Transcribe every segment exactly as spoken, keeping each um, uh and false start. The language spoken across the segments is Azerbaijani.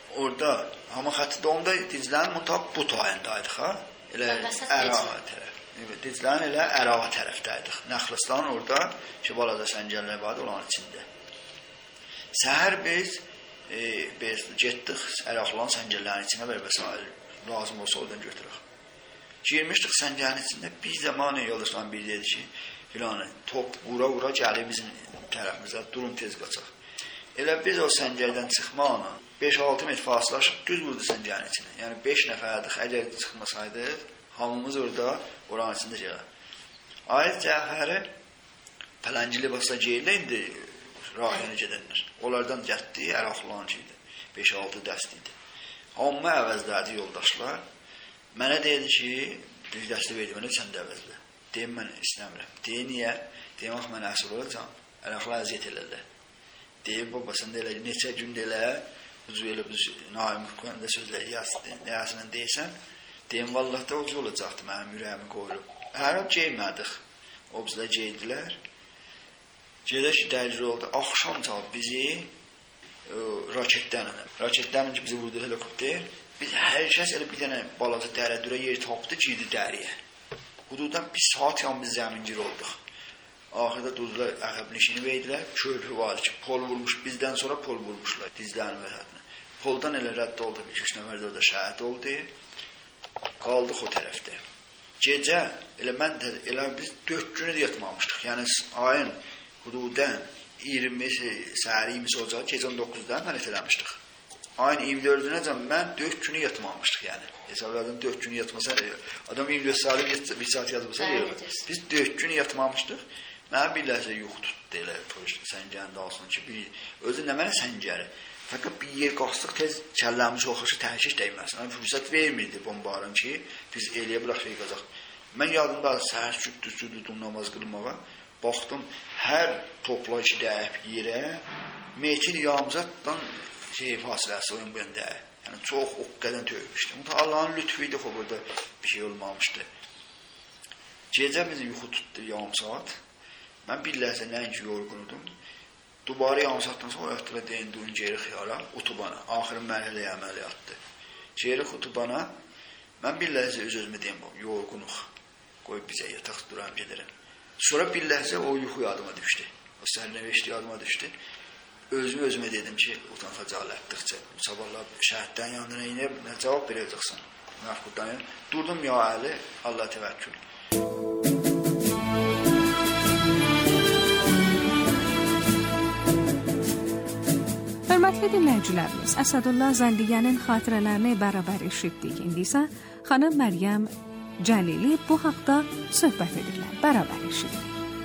orada hamı xətti də onda Diclənin mutab bu tayındaydı ha. Elə Ərağa tərəf. Evet, Diclənin elə Ərağa tərəfdəydik. Nəxlistan orada ki, balaca səngərlər vardı olan içində. Səhər biz e, biz getdik Əraqlan səngərlərin içinə və vəsair lazım olsa oradan götürək. Girmişdik səngərin içində. Bir zaman yoldaşdan biri dedi ki, filan top vura-vura gəlir bizim tərəfimizə, durun tez qaçaq. Elə biz o səngərdən çıxmaqla beş altı metr fasiləşib düz vurdu səngərin içinə. Yəni beş nəfərdik, əgər çıxmasaydıq, hamımız orada oranın içində gəlir. Ayət Cəfəri pələngili basla geyirlə indi rahiyəni gedənlər. Onlardan gətdi, Əraqlan idi. beş altı dəst idi. Hamı əvəzlədi yoldaşlar. Mənə deyildi ki, bir dəsti verdi mənə, sən də əvəzlə. Deyim, mən istəmirəm. Deyim, niyə? Deyim, ax, mən əsr olacam. Əraqla əziyyət elələ. Deyim, baba, sən də elə, neçə gündə elə, ucu elə, naim hükkanda sözləri yazsın deysən, deyim, vallah da ucu olacaqdı, mənim ürəyimi qoyulub. Ərab geymədik. O bizlə geydilər. Gedə ki, dərcə oldu. Axşam çal bizi raketdən, raketdən ki, bizi vurdu helikopter. Biz hər kəs elə bir dənə balaca dərə-dürə yer tapdı, girdi dəriyə. Hududdan bir saat yan biz zəmingir olduq. Axırda durdular, əqəbnişini verdilər. Köprü vardı ki, pol vurmuş, bizdən sonra pol vurmuşlar, Dizlənin vəsətini. Poldan elə rədd oldu, bir üç nəfər də orada şəhid oldu. Qaldıq o tərəfdə. Gecə, elə mən də, elə biz dörd günü də yatmamışdıq. Yəni, ayın hududən iyirmisi, səhəri iyirmisi olacaq, gecə on doqquzdan mən etələmişdik. Ayın iyirmi dördünəcən mən dörd günü yatmamışdıq, yəni. Hesablardan dörd günü yatmasa, adam iyirmi dörd saat, bir saat yazmasa, biz dörd günü yatmamışdıq. Mənə bir ləhzə yox tutdu, elə səngərin dalsın ki, bir, özü nə mənə səngəri. Fəqət bir yer qalsıq, tez kəlləmiz oxusu təhkiş dəyməsin. Yəni, fürsət vermirdi bombarın ki, biz eləyə bilək şey qazaq. Mən yadımda səhər süddü, süddüdüm namaz qılmağa. Baxdım, hər topla ki, dəyib yerə, mekin yağımzatdan şey fasiləsi oyun bu yəndə. Yəni, çox o qədən tövmüşdü. Allahın lütfü idi, o burada bir şey olmamışdı. Gecə bizi yuxu tutdu yarım saat. Mən bir ləhzə nəinki yorğunudum. Dubarı yarım saatdan sonra oyatdılar deyindi, oyun geri xiyara, utubana. Axırın mərhələyə əməliyyatdı. Geri utubana, mən bir ləhzə öz-özümə deyim, yorğunuq. Qoy bizə yataq duram gedirəm. Sonra bir ləhzə o yuxu yadıma düşdü. O sərnəveşdi yadıma düşdü. Özümü özümə dedim ki, utan xəcalətdikcə, sabahlar şəhətdən yanına inib, nə cavab verəcəksən? Məhquddan yanına. Durdum ya əli, Allah təvəkkül. Hörmətli dinləyicilərimiz, Əsədullah Zəndiyənin xatirələrini bərabər eşitdik. İndi isə xanım Məryəm Cəlili bu haqda söhbət edirlər. Bərabər eşidik.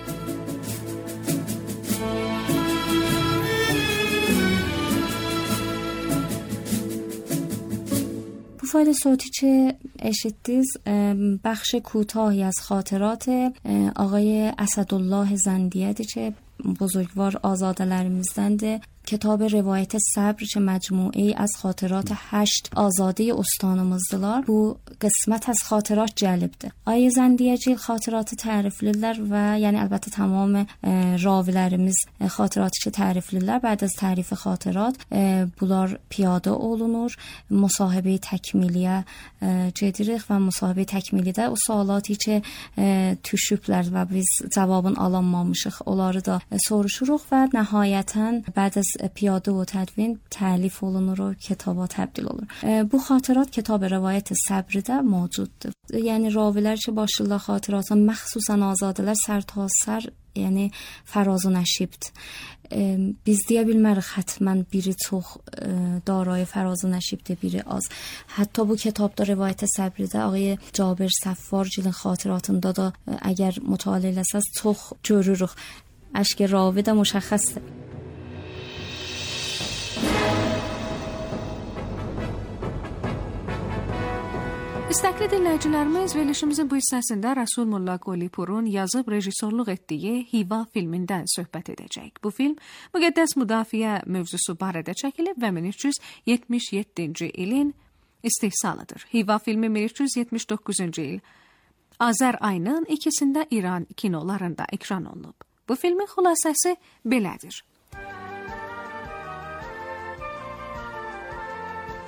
فایل صوتی که اشتیز بخش کوتاهی از خاطرات آقای اسدالله زندیه که بزرگوار آزاده‌لرimizdəndir. کتاب روایت صبر که مجموعه ای از خاطرات هشت آزاده استانımızdılar. Bu qismət از خاطرات cəlibdir. Ay Zəndiyəcil xatıratı təriflirlər və yəni əlbəttə tamam ravilərimiz xatıratı ki təriflirlər. Bəd az tərifi xatırat bunlar piyada olunur. Müsahibə təkmiliyə gedirik və müsahibə təkmilidə o sualaتی ki düşüblər və biz cavabını alamamışıq, onları da soruşuruq və nəhayətən bəd az پیاده و تدوین تألیف olunur و kitaba təbdil olur. E, bu xatırat kitab rivayet səbrdə mövcuddur. Yəni ravilər ki başlayırlar xatıratın məxsusən azadələr sərtasər, yəni fəraz və nəşibdir. E, biz deyə bilmərik həttəmən biri çox e, daray fəraz və nəşibdir, biri az. Hətta bu kitabda rivayet səbrdə ağay Cabir Səffargilin xatıratında da e, əgər mütaliə eləsəz çox görürük. Əşk ravi də müşəxxəsdir. İstəkli dinləyicilərimiz, verilişimizin bu hissəsində Rəsul Molla Qolipurun yazıb rejissorluq etdiyi Hiva filmindən söhbət edəcək. Bu film müqəddəs müdafiə mövzusu barədə çəkilib və min üç yüz yetmiş yeddinci ilin istehsalıdır. Hiva filmi min üç yüz yetmiş doqquzuncu il Azər ayının ikisində İran kinolarında ekran olunub. Bu filmin xülasəsi belədir.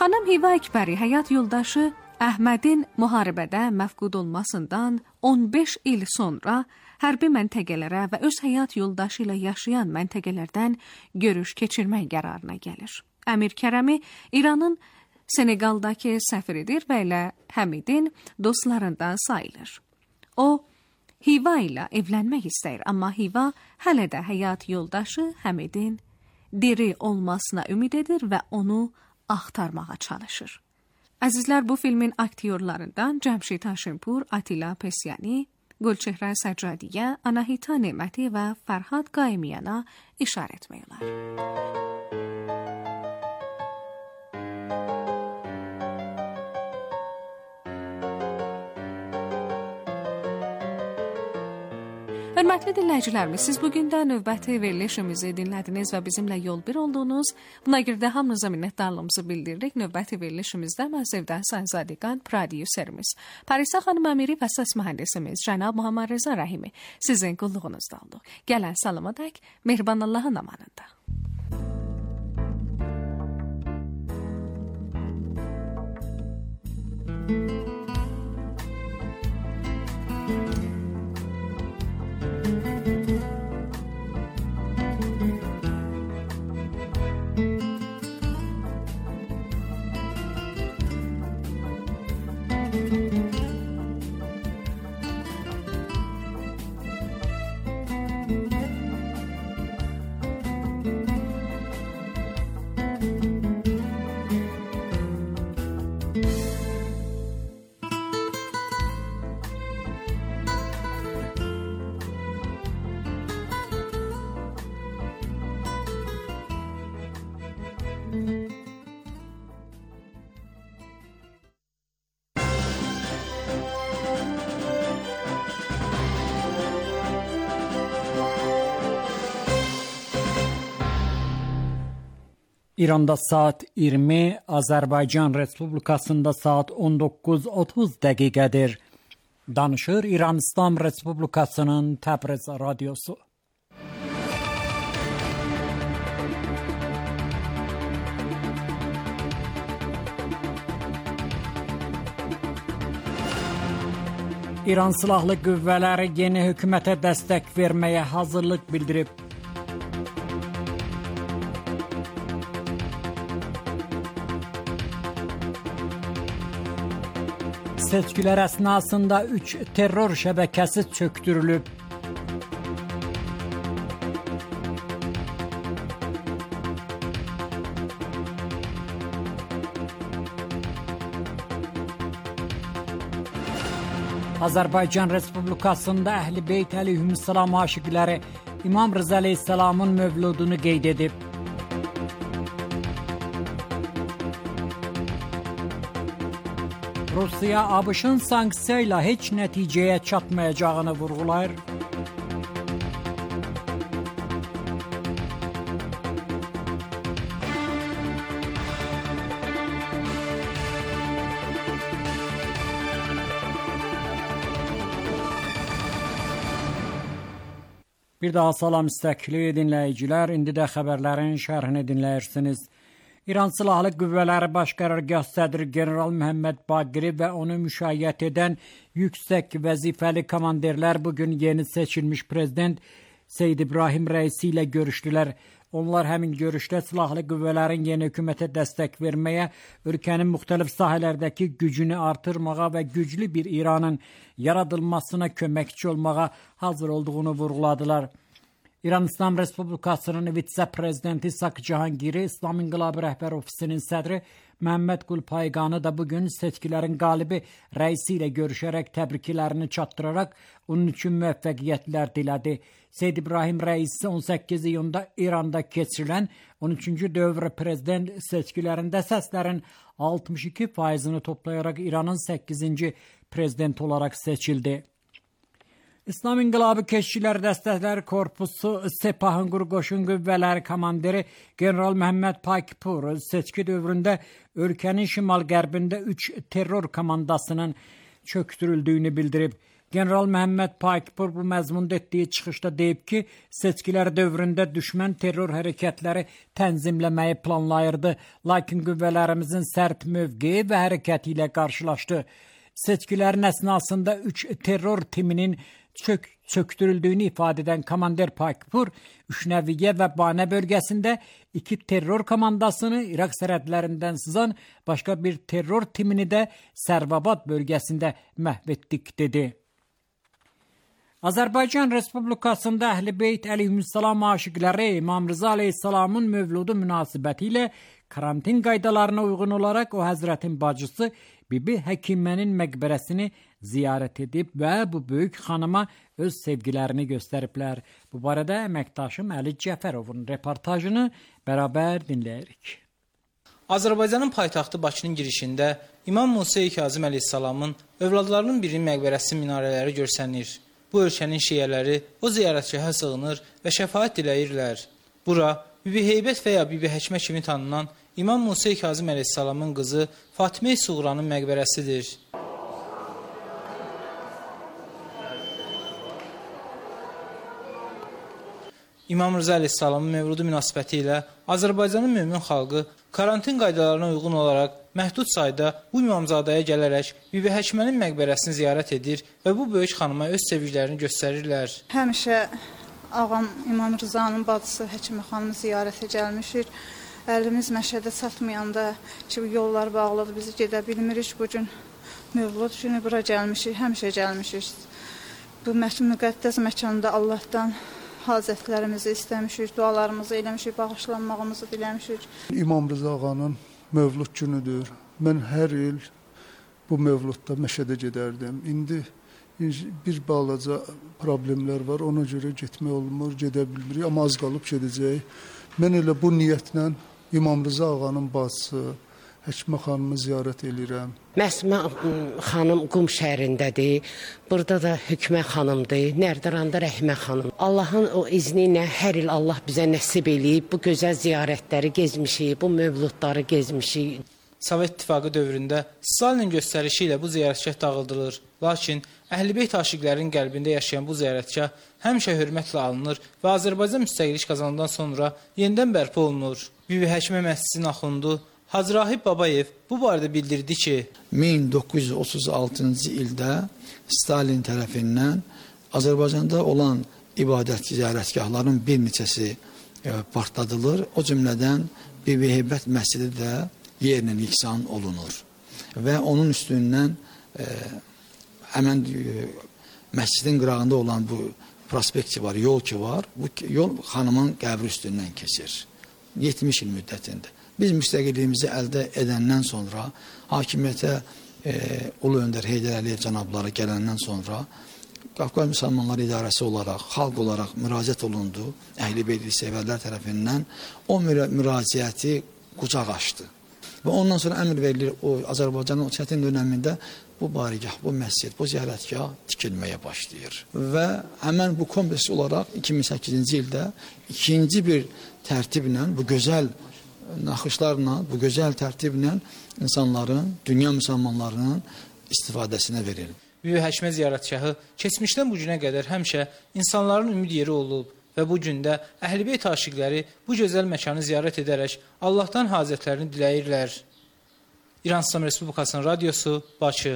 Xanım Hiva Əkbəri həyat yoldaşı Əhmədin müharibədə məfqud olmasından on beş il sonra hərbi məntəqələrə və öz həyat yoldaşı ilə yaşayan məntəqələrdən görüş keçirmək qərarına gəlir. Əmir Kərəmi İranın Senegaldakı səfiridir və elə Həmidin dostlarından sayılır. O, Hiva ilə evlənmək istəyir, amma Hiva hələ də həyat yoldaşı Həmidin diri olmasına ümid edir və onu axtarmağa çalışır. Əzizlər, bu filmin aktyorlarından Cəmşid Haşimpur, Atila Pesyani, Gülçehrə Səccadiyə, Anahita Neməti və Fərhad Qaymiyana işarə etmək olar. Hörmətli dinləyicilərimiz, siz bugün də növbəti verilişimizi dinlədiniz və bizimlə yol bir oldunuz. Buna görə də hamınıza minnətdarlığımızı bildiririk. Növbəti verilişimizdə mən Sevda Sahibzadəgan, prodüserimiz Parisa xanım Əmiri və səs mühəndisimiz cənab Muhammad Reza Rəhimi sizin qulluğunuzda olduq. Gələn salamadək, mehriban Allahın amanında. İranda saat iyirmi, Azərbaycan Respublikasında saat on doqquz otuz dəqiqədir. Danışır İran İslam Respublikasının Təbriz radiosu. İran Silahlı Qüvvələri yeni hökumətə dəstək verməyə hazırlıq bildirib. Seçkilər əsnasında üç terror şəbəkəsi çökdürülüb. Azərbaycan Respublikasında Əhl-i Beyt əleyhissalam aşiqləri İmam Rıza əleyhissalamın mövludunu qeyd edib. Rusiya ABŞ-ın sanksiya ilə heç nəticəyə çatmayacağını vurğulayır. Bir daha salam istəkli dinləyicilər, indi də xəbərlərin şərhini dinləyirsiniz. İran Silahlı Qüvvələri Baş Qərargah sədri General Məhəmməd Baqiri və onu müşayiət edən yüksək vəzifəli komandirlər bugün yeni seçilmiş prezident Seyid İbrahim Rəisi ilə görüşdülər. Onlar həmin görüşdə silahlı qüvvələrin yeni hökumətə dəstək verməyə, ölkənin müxtəlif sahələrdəki gücünü artırmağa və güclü bir İranın yaradılmasına köməkçi olmağa hazır olduğunu vurğuladılar. İran İslam Respublikasının vitse-prezidenti İshak Cahangiri, İslam İnqilabı Rəhbər Ofisinin sədri Məhəmməd Qulpayqanı da bugün seçkilərin qalibi rəisi ilə görüşərək təbriklərini çatdıraraq onun üçün müvəffəqiyyətlər dilədi. Seyid İbrahim Rəisi on səkkiz iyunda İranda keçirilən on üçüncü dövr prezident seçkilərində səslərin altmış iki faizini toplayaraq İranın səkkizinci prezidenti olaraq seçildi. İslam İnqilabı Keşikçiləri Dəstəkləri Korpusu Sepahın Qurqoşun Qüvvələri komandiri General Məhəmməd Pakipur seçki dövründə ölkənin şimal-qərbində üç terror komandasının çöktürüldüyünü bildirib. General Məhəmməd Pakipur bu məzmunda etdiyi çıxışda deyib ki, seçkilər dövründə düşmən terror hərəkətləri tənzimləməyi planlayırdı, lakin qüvvələrimizin sərt mövqeyi və hərəkəti ilə qarşılaşdı. Seçkilərin əsnasında üç terror timinin çök çöktürüldüyünü ifadə edən komander Pakipur, Üçnəviyyə və Banə bölgəsində iki terror komandasını, İraq sərhədlərindən sızan başqa bir terror timini də Sərvabad bölgəsində məhv etdik, dedi. Azərbaycan Respublikasında Əhl-i-Beyt əleyhissalam aşiqləri İmam Rıza əleyhissalamın mövludu münasibəti ilə karantin qaydalarına uyğun olaraq o həzrətin bacısı Bibi Həkimənin məqbərəsini ziyarət edib və bu böyük xanıma öz sevgilərini göstəriblər. Bu barədə əməkdaşım Əli Cəfərovun reportajını bərabər dinləyirik. Azərbaycanın paytaxtı Bakının girişində İmam Musa Kazım əleyhissalamın övladlarının birinin məqbərəsi minarələri görsənir. Bu ölkənin şiələri o ziyarətgahə sığınır və şəfaət diləyirlər. Bura Bibi Heybət və ya Bibi Həkimə kimi tanınan İmam Musa Kazım əleyhissalamın qızı Fatimə Suğranın məqbərəsidir. İmam Rıza əleyhissalamın mövludu münasibəti ilə Azərbaycanın mömin xalqı karantin qaydalarına uyğun olaraq məhdud sayda bu imamzadəyə gələrək Bibi Həkimənin məqbərəsini ziyarət edir və bu böyük xanıma öz sevgilərini göstərirlər. Həmişə ağam İmam Rızanın bacısı Həkimə xanımı ziyarətə gəlmişik. Əlimiz məşədə çatmayanda ki, yollar bağlıdır, bizi gedə bilmirik. Bugün mövlud günü bura gəlmişik, həmişə gəlmişik. Bu müqəddəs məkanda Allahdan hazətlərimizi istəmişik, dualarımızı eləmişik, bağışlanmağımızı diləmişik. İmam Rıza ağanın mövlud günüdür. Mən hər il bu mövludda məşədə gedərdim. İndi bir balaca problemlər var, ona görə getmək olmur, gedə bilmirik, amma az qalıb gedəcək. Mən elə bu niyyətlə İmam Rıza ağanın bacısı Həkimə xanımı ziyarət edirəm. Məsmə xanım Qum şəhərindədir. Burada da Hükmə xanımdır. Nərdiranda Rəhmə xanım. Allahın o izni ilə hər il Allah bizə nəsib eləyib. Bu gözəl ziyarətləri gezmişik, bu mövludları gezmişik. Sovet İttifaqı dövründə Stalinin göstərişi ilə bu ziyarətgah dağıdılır. Lakin Əhl-i-Beyt aşiqlərinin qəlbində yaşayan bu ziyarətgah həmişə hörmətlə alınır və Azərbaycan müstəqillik qazanandan sonra yenidən bərpa olunur. Bibi Həkimə məscidinin axundu Hacı Rahib Babayev bu barədə bildirdi ki, min doqquz yüz otuz altıncı ildə Stalin tərəfindən Azərbaycanda olan ibadət ziyarətgahların bir neçəsi partladılır. O cümlədən Bibi Heybət məscidi də yerlə yeksan olunur. Və onun üstündən e, həmən e, məscidin qırağında olan bu prospekt var, yol ki var, bu yol xanımın qəbri üstündən keçir. yetmiş il müddətində. Biz müstəqilliyimizi əldə edəndən sonra, hakimiyyətə e, Ulu Öndər Heydər Əliyev cənabları gələndən sonra Qafqaz Müsəlmanları İdarəsi olaraq, xalq olaraq müraciət olundu. Əhl-i-Beyt sevərlər tərəfindən o müraciəti qucaq açdı. Və ondan sonra əmr verilir, o Azərbaycanın o çətin dönəmində bu barigah, bu məscid, bu ziyarətgah tikilməyə başlayır. Və həmən bu kompleks olaraq iki min səkkizinci ildə ikinci bir tərtiblə, bu gözəl naxışlarla, bu gözəl tərtiblə insanların, dünya müsəlmanlarının istifadəsinə verilir. Bibi Həkimə ziyarətgahı keçmişdən bu günə qədər həmişə insanların ümid yeri olub və bu gündə Əhl-i-Beyt aşiqləri bu gözəl məkanı ziyarət edərək Allahdan hazətlərini diləyirlər. İran İslam Respublikasının radiosu, Bakı.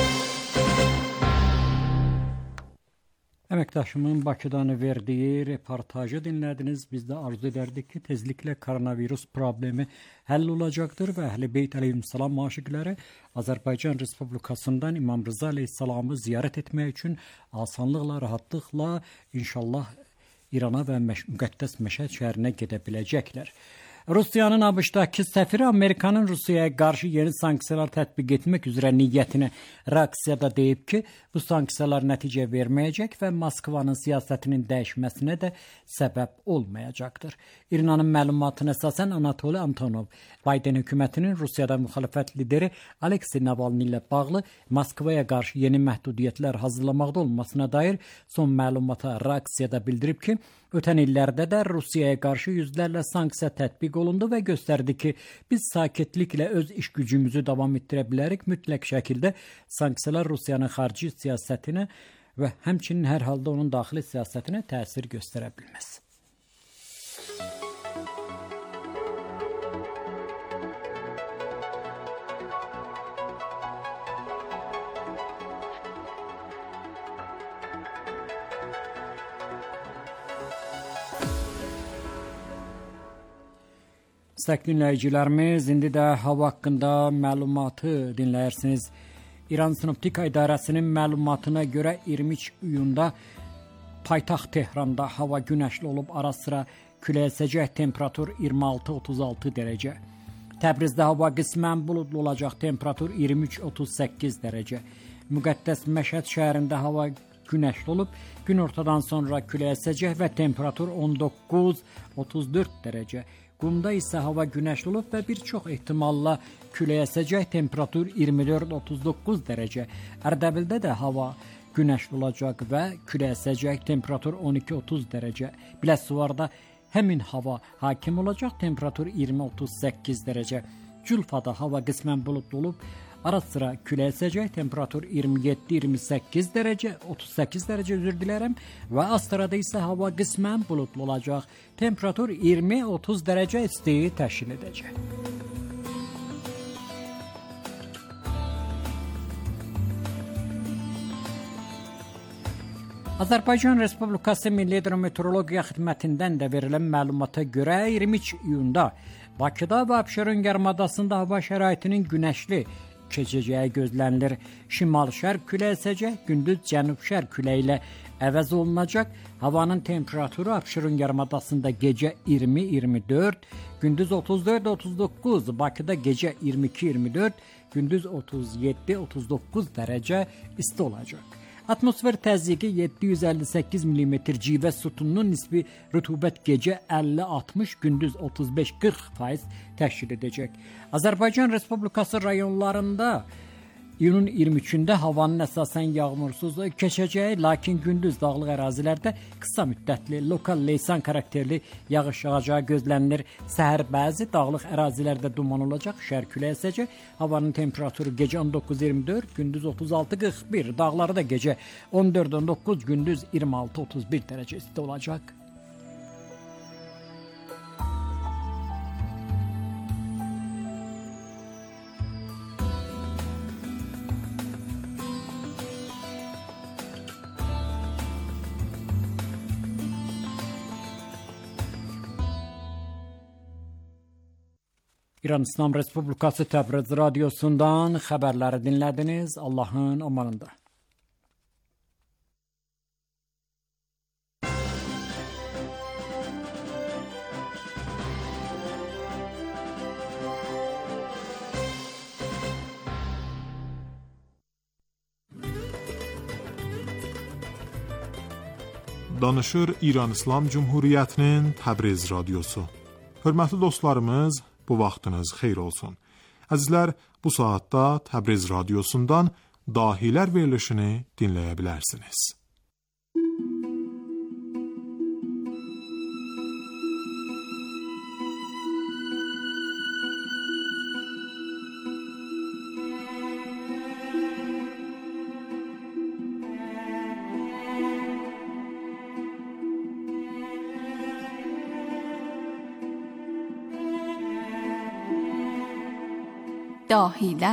Əməkdaşımın Bakıdan verdiyi reportajı dinlədiniz. Biz də arzu edərdik ki, tezliklə koronavirus problemi həll olacaqdır və Əhl-i-Beyt əleyhissalam aşiqləri Azərbaycan Respublikasından İmam Rıza əleyhissalamı ziyarət etmək üçün asanlıqla, rahatlıqla inşallah İrana və müqəddəs Məşəd şəhərinə gedə biləcəklər. Rusiyanın ABŞ-dakı səfiri Amerikanın Rusiyaya qarşı yeni sanksiyalar tətbiq etmək üzrə niyyətini reaksiyada deyib ki, bu sanksiyalar nəticə verməyəcək və Moskvanın siyasətinin dəyişməsinə də səbəb olmayacaqdır. İranın məlumatına əsasən Anatoli Antonov, Biden hökumətinin Rusiyada müxalifət lideri Aleksey Navalny ilə bağlı Moskvaya qarşı yeni məhdudiyyətlər hazırlamaqda olmasına dair son məlumata reaksiyada bildirib ki, Ötən illərdə də Rusiyaya qarşı yüzlərlə sanksiya tətbiq olundu və göstərdi ki, biz sakitliklə öz iş gücümüzü davam etdirə bilərik. Mütləq şəkildə sanksiyalar Rusiyanın xarici siyasətinə və həmçinin hər halda onun daxili siyasətinə təsir göstərə bilməz. Müstəqil dinləyicilərimiz, indi də hava haqqında məlumatı dinləyirsiniz. İran Sinoptika İdarəsinin məlumatına görə iyirmi üç iyunda paytaxt Tehranda hava günəşli olub, ara sıra külək əsəcək, temperatur iyirmi altı otuz altı dərəcə. Təbrizdə hava qismən buludlu olacaq, temperatur iyirmi üç otuz səkkiz dərəcə. Müqəddəs Məşhəd şəhərində hava günəşli olub, günortadan sonra külək əsəcək və temperatur on doqquz otuz dörd dərəcə. Qumda isə hava günəşli olub və bir çox ehtimalla külək əsəcək, temperatur iyirmi dörd otuz doqquz dərəcə. Ərdəbildə də hava günəşli olacaq və külək əsəcək, temperatur on iki otuz dərəcə. Biləsuvarda həmin hava hakim olacaq, temperatur iyirmi otuz səkkiz dərəcə. Culfada hava qismən buludlu olub, ara sıra külək əsəcək, temperatur iyirmi yeddi iyirmi səkkiz dərəcə, otuz səkkiz dərəcə üzr dilərəm və Astarada isə hava qismən buludlu olacaq, temperatur iyirmi otuz dərəcə isti təşkil edəcək. Azərbaycan Respublikası Milli Hidrometeorologiya Xidmətindən də verilən məlumata görə iyirmi üç iyunda Bakıda və Abşeron yarımadasında hava şəraitinin günəşli keçəcəyi gözlənilir. Şimal-şərq küləyi əsəcək, gündüz cənub-şərq küləyi ilə əvəz olunacaq. Havanın temperaturu Abşeron yarımadasında gecə iyirmi iyirmi dörd, gündüz otuz dörd otuz doqquz, Bakıda gecə iyirmi iki iyirmi dörd, gündüz otuz yeddi otuz doqquz dərəcə isti olacaq. Atmosfer təzyiqi yeddi yüz əlli səkkiz millimetr civə sütununun nisbi rütubət gecə əlli altmış, gündüz otuz beş qırx faiz təşkil edəcək. Azərbaycan Respublikası rayonlarında iyunun iyirmi üçündə havanın əsasən yağmursuz keçəcəyi, lakin gündüz dağlıq ərazilərdə qısa müddətli lokal leysan xarakterli yağış yağacağı gözlənilir. Səhər bəzi dağlıq ərazilərdə duman olacaq, şərq küləyi əsəcək. Havanın temperaturu gecə on doqquz iyirmi dörd, gündüz otuz altı qırx bir, dağlarda gecə on dörd on doqquz, gündüz iyirmi altı otuz bir dərəcə isti olacaq. İran İslam Respublikası Təbriz radiosundan xəbərləri dinlədiniz. Allahın amanında. Danışır İran İslam Cumhuriyyətinin Təbriz radiosu. Hörmətli dostlarımız, bu vaxtınız xeyir olsun. Əzizlər, bu saatda Təbriz radiosundan Dahilər verilişini dinləyə bilərsiniz. Dahiler.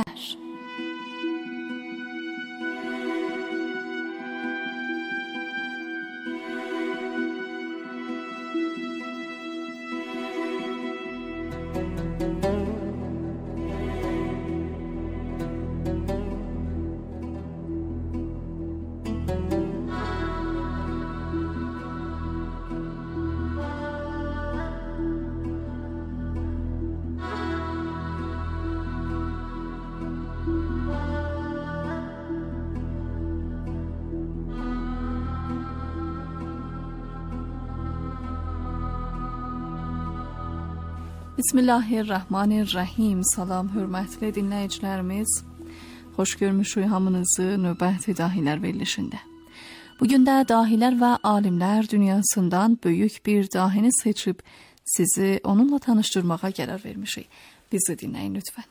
Bismillahirrahmanirrahim. Salam hörmətli dinləyicilərimiz. Xoş görmüşük hamınızı növbəti Dahilər verilişində. Bugün də dahilər və alimlər dünyasından böyük bir dahini seçib sizi onunla tanışdırmağa qərar vermişik. Bizi dinləyin lütfən.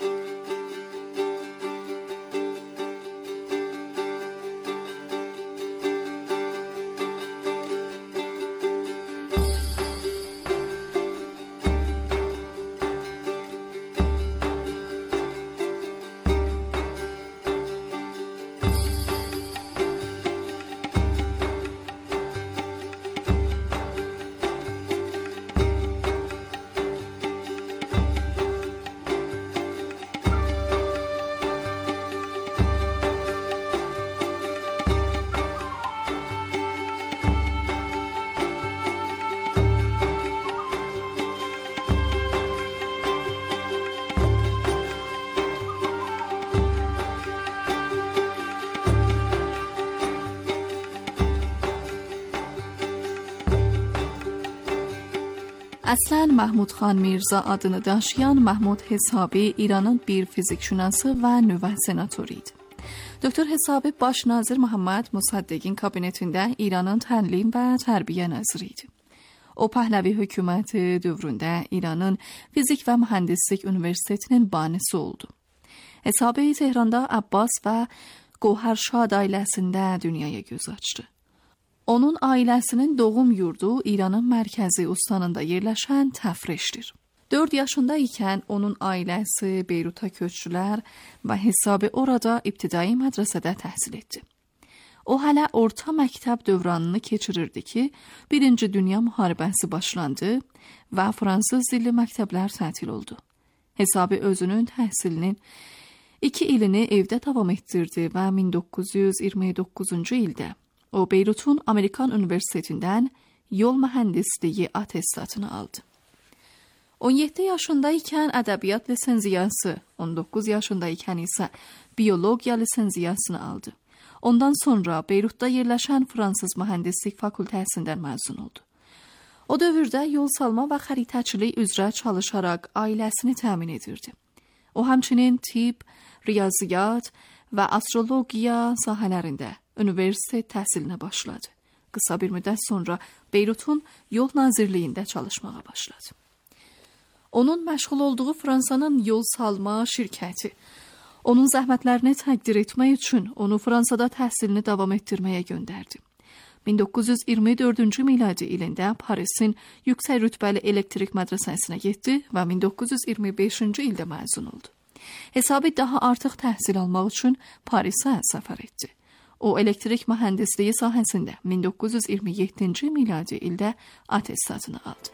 Əslən Mahmud Xan Mirza adını daşıyan Mahmud Hesabi İranın bir fizikşünası və nüvə senatoru idi. Doktor Hesabi baş nazir Muhammed Musaddiqin kabinetində İranın təlim və tərbiyə naziri idi. O Pəhləvi hökuməti dövründə İranın Fizik və Mühəndislik Universitetinin banisi oldu. Hesabi Tehranda Abbas və Gohərşad ailəsində dünyaya göz açdı. Onun ailəsinin doğum yurdu İranın mərkəzi Ustanında yerləşən Təfreşdir. dörd yaşında ikən onun ailəsi Beyruta köçdülər və Hesabi orada ibtidai mədrəsədə təhsil etdi. O hələ orta məktəb dövranını keçirirdi ki, Birinci Dünya müharibəsi başlandı və fransız dilli məktəblər tətil oldu. Hesabi özünün təhsilinin iki ilini evdə davam etdirdi və min doqquz yüz iyirmi doqquzuncu ildə o Beyrutun Amerikan Universitetindən yol mühəndisliyi atestatını aldı. on yeddi yaşında ikən ədəbiyyat lisenziyası, on doqquz yaşında ikən isə biologiya lisenziyasını aldı. Ondan sonra Beyrutda yerləşən Fransız Mühəndislik Fakültəsindən məzun oldu. O dövrdə yol salma və xəritəçilik üzrə çalışaraq ailəsini təmin edirdi. O həmçinin tibb, riyaziyyat və astrologiya sahələrində universitet təhsilinə başladı. Qısa bir müddət sonra Beyrutun yol nazirliyində çalışmağa başladı. Onun məşğul olduğu Fransanın yol salma şirkəti, onun zəhmətlərini təqdir etmək üçün onu Fransada təhsilini davam etdirməyə göndərdi. min doqquz yüz iyirmi dördüncü miladi ilində Parisin yüksək rütbəli elektrik mədrəsəsinə getdi və min doqquz yüz iyirmi beşinci ildə məzun oldu. Hesabi daha artıq təhsil almaq üçün Parisə səfər etdi. O elektrik mühəndisliyi sahəsində min doqquz yüz iyirmi yeddinci miladi ildə atestatını aldı.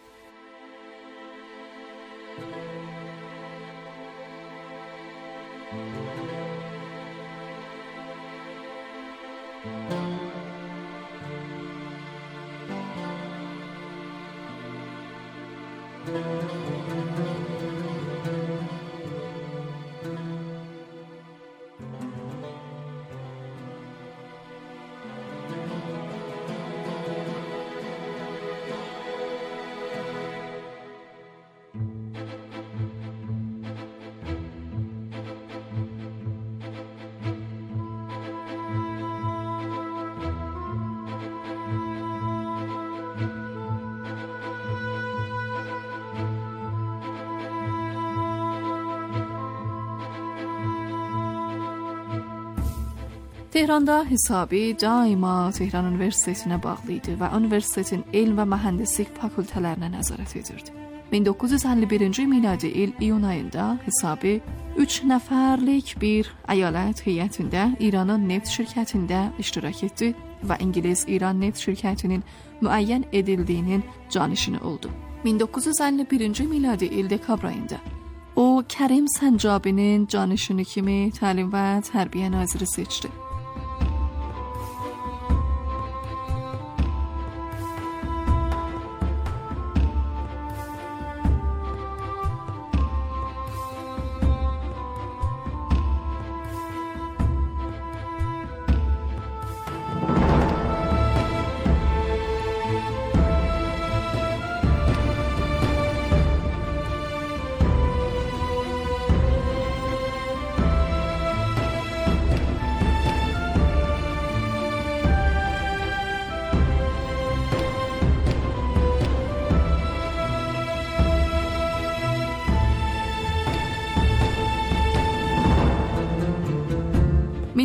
Tehranda Hesabi daima Tehran Universitetinə bağlı idi və universitetin elm və mühəndislik fakültələrinə nəzarət edirdi. min doqquz yüz əlli birinci miladi il iyun ayında Hesabi üç nəfərlik bir əyalət heyətində İranın neft şirkətində iştirak etdi və İngiliz-İran neft şirkətinin müəyyən edildiyinin canişini oldu. min doqquz yüz əlli birinci miladi il dekabr ayında o Kərim Səncabinin canişini kimi təlim və tərbiyə naziri seçdi.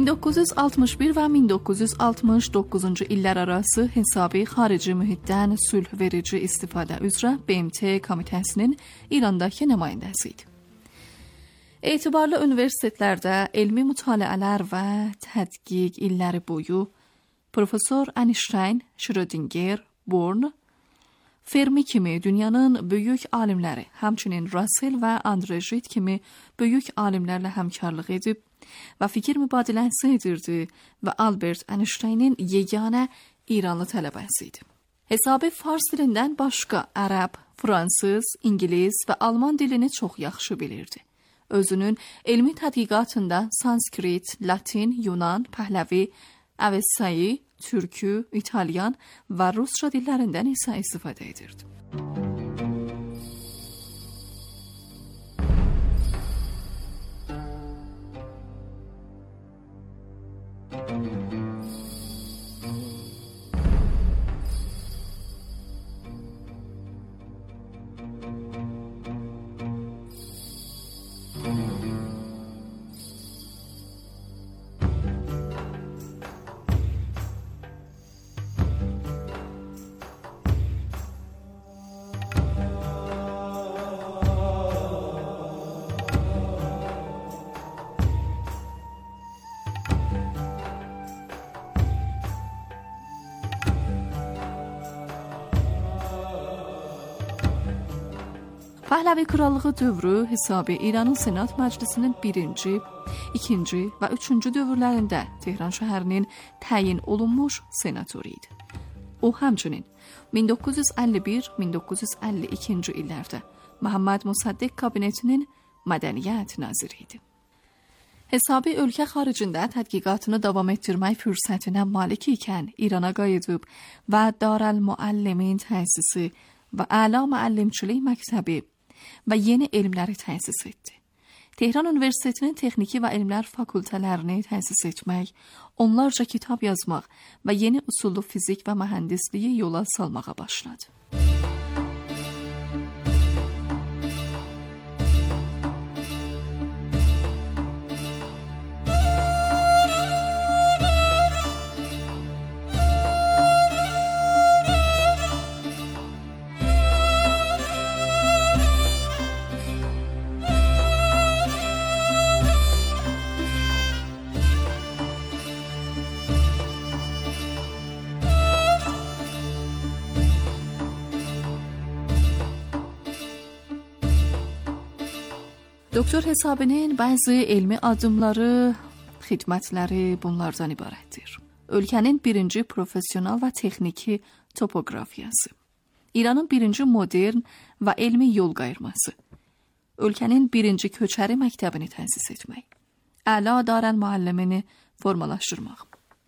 min doqquz yüz altmış bir və min doqquz yüz altmış doqquzuncu illər arası hesabi xarici mühitdən sülh verici istifadə üzrə B M T komitəsinin İrandakı nümayəndəsi idi. Etibarlı universitetlərdə elmi mütaliələr və tədqiq illəri boyu Profesor Einstein, Schrödinger, Born, Fermi kimi dünyanın böyük alimləri, həmçinin Russell və Andre Gide kimi böyük alimlərlə həmkarlıq edib və fikir mübadiləsi edirdi və Albert Einstein'in yeganə İranlı tələbəsi idi. Hesabı fars dilindən başqa ərəb, fransız, ingilis və alman dilini çox yaxşı bilirdi. Özünün elmi tədqiqatında sanskrit, latin, yunan, pəhləvi, avestai, türkü, italyan və rusca dillərindən isə istifadə edirdi. Pəhləvi krallığı dövrü hesabı İranın Senat Məclisinin birinci, ikinci və üçüncü dövrlərində Tehran şəhərinin təyin olunmuş senatoru idi. O həmçinin min doqquz yüz əlli bir min doqquz yüz əlli ikinci illərdə Məhəmməd Mosaddeq kabinetinin mədəniyyət naziri idi. Hesabı ölkə xaricində tədqiqatını davam etdirmək fürsətinə malik ikən İrana qayıdıb və Darəlmuəllimin təsisi və Əla müəllimçilik məktəbi və yeni elmləri təsis etdi. Tehran Universitetinin texniki və elmlər fakültələrini təsis etmək, onlarca kitab yazmaq və yeni usullu fizik və mühəndisliyi yola salmağa başladı. Doktor Hesabinin bəzi elmi addımları, xidmətləri bunlardan ibarətdir. Ölkənin birinci profesional və texniki topografiyası. İranın birinci modern və elmi yol qayırması. Ölkənin birinci köçəri məktəbini təsis etmək. Əla Darəlmuəllimini formalaşdırmaq.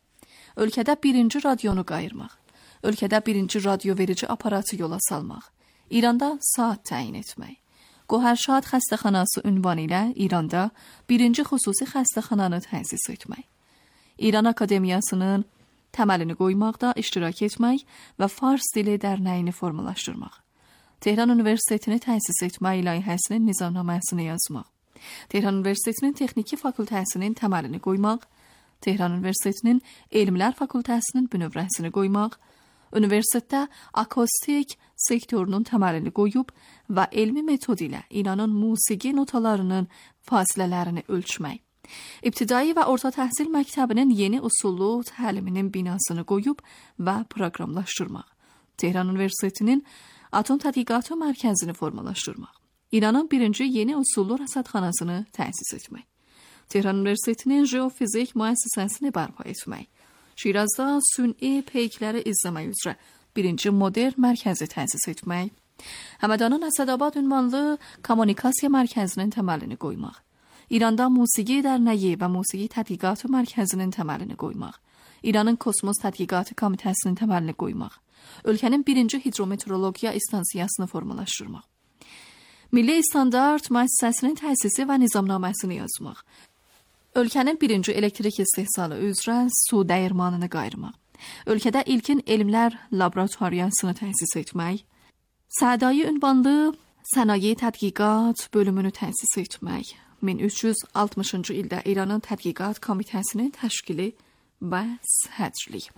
Ölkədə birinci radionu qayırmaq. Ölkədə birinci radio verici aparatı yola salmaq. İranda saat təyin etmək. Qohərşad xəstəxanası ünvanı ilə İranda birinci xüsusi xəstəxananı təsis etmək. İran Akademiyasının təməlini qoymaqda iştirak etmək və Fars dili dərnəyini formalaşdırmaq. Tehran Universitetini təsis etmək layihəsinin nizamnaməsini yazmaq. Tehran Universitetinin texniki fakültəsinin təməlini qoymaq. Tehran Universitetinin elmlər fakültəsinin bünövrəsini qoymaq. Universitetdə akustik sektorunun təməlini qoyub və elmi metod ilə İranın musiqi notalarının fasilələrini ölçmək. İbtidai və orta təhsil məktəbinin yeni usullu təliminin binasını qoyub və proqramlaşdırmaq. Tehran Universitetinin atom tədqiqatı mərkəzini formalaşdırmaq. İranın birinci yeni usullu rəsədxanasını təsis etmək. Tehran Universitetinin jeofizik müəssisəsini bərpa etmək. Şirazda sün'i peykləri izləmək üzrə birinci modern mərkəzi təsis etmək. Həmədanın Əsədabad ünvanlı kommunikasiya mərkəzinin təməlini qoymaq. İranda musiqi dərnəyi və musiqi tədqiqatı mərkəzinin təməlini qoymaq. İranın kosmos tədqiqatı komitəsinin təməlini qoymaq. Ölkənin birinci hidrometeorologiya istansiyasını formalaşdırmaq. Milli standart müəssisəsinin təsisi və nizamnaməsini yazmaq. Ölkənin birinci elektrik istehsalı üzrə su dəyirmanını qayırmaq. Ölkədə ilkin elmlər laboratoriyasını təsis etmək. Sədai ünvanlı sənaye tədqiqat bölümünü təsis etmək. min üç yüz altmışıncı ildə İranın Tədqiqat Komitəsinin təşkili və sədrliyi.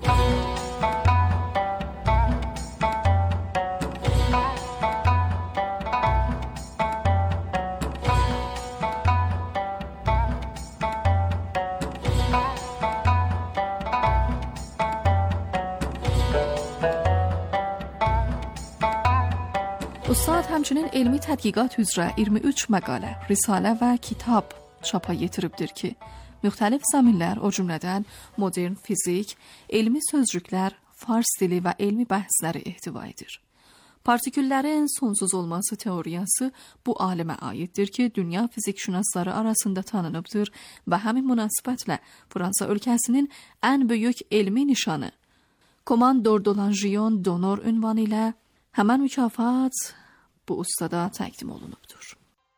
Ustad həmçinin elmi tədqiqat üzrə iyirmi üç məqalə, risalə və kitab çapa yetiribdir ki, müxtəlif zəminlər, o cümlədən modern fizik, elmi sözcüklər, fars dili və elmi bəhsləri ehtiva edir. Partiküllərin sonsuz olması teoriyası bu alimə aiddir ki, dünya fizikşünasları arasında tanınıbdır və həmin münasibətlə Fransa ölkəsinin ən böyük elmi nişanı Komandor Dolanjiyon Donor ünvanı ilə həmən mükafat bu ustada təqdim olunubdur.